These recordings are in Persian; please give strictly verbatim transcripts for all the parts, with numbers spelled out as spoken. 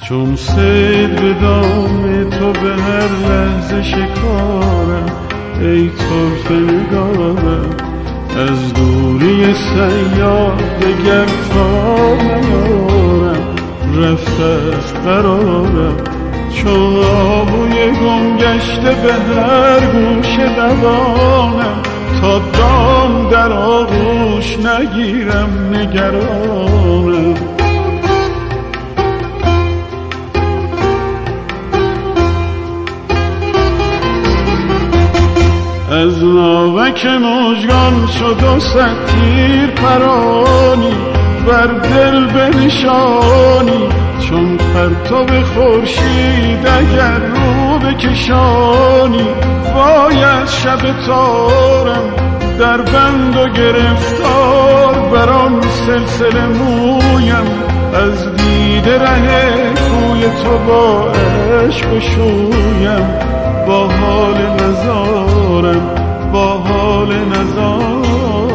چون صید به دام تو به هر لحظه شکارم، ای طرف نگارم از دوری سیاد دگر تا نیارم، رفته است قرارم چون آهوی گم گشته به هر گوشه دوانم، تا دام در آغوش نگیرم نگرانم. از ناوک مژگان شد و صد تیر پرانی، بر دل بنشانی چون پرتو خورشید اگر رو بکشانی. باید شب تارم در بند و گرفتار، بر آن سلسله مویم از دیده ره کوی تو با عشق شویم. با حال نزارم با حال نزارم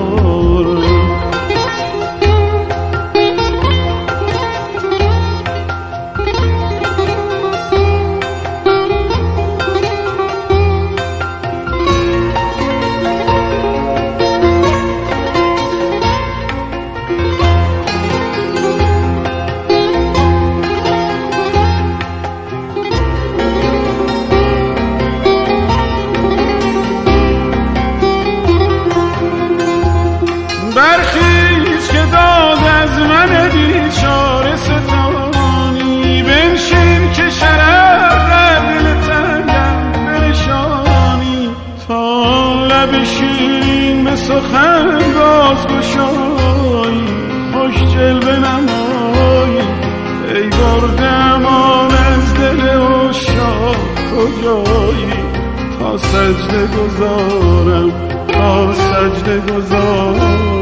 برخیز که داد از من بیچاره ستانی، بنشین که شرف در دل تنگم بنشانی. تا لب شیرین به سخن باز گشایی، خوش جلوه نمایی ای برده امان از دل عشاق کجایی. تا سجده گذارم تا سجده گذارم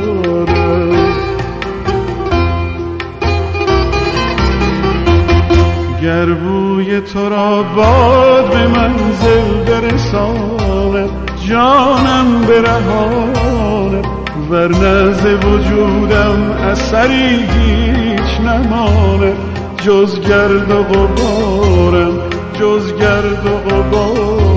گر بوی تو را باد به منزل برساند، جانم برهاند ورنه ز وجودم اثری هیچ نماند. جز گرد و غبارم جز گرد و غبارم